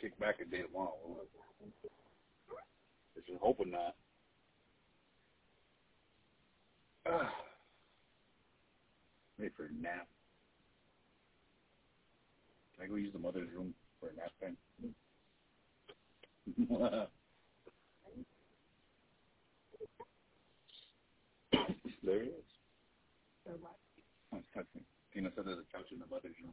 kick back a day tomorrow. Just hoping not. Ready for a nap. Can I go use the mother's room for a nap time? There it is. Tina said there's a couch in the mother's room.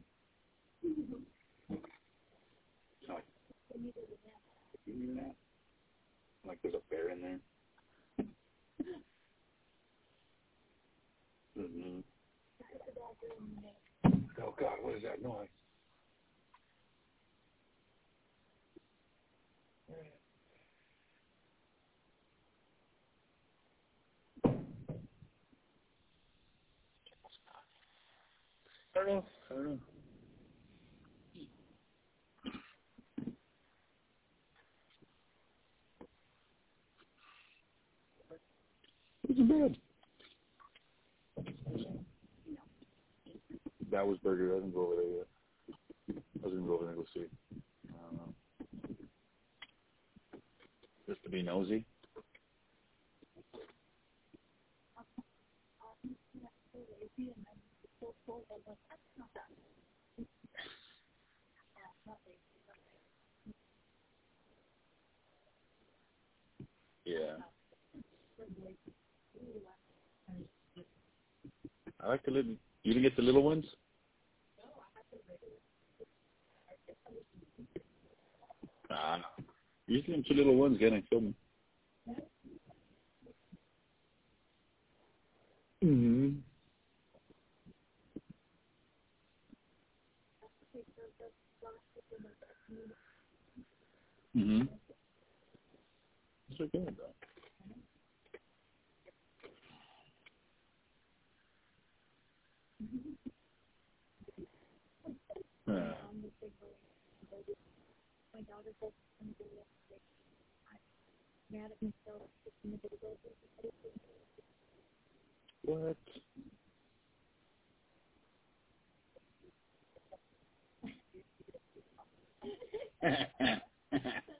Like there's a bear in there. Mm-hmm. Oh God, what is that noise? I don't know. What's the bed? That was Burger. I didn't go over there yet. I was going to go over there and go see. I don't know. Just to be nosy. Yeah. I like the little. You didn't get the little ones? Nah. Usually them two little ones get and kill me. Mm-hmm. Mm-hmm. It's okay though. What?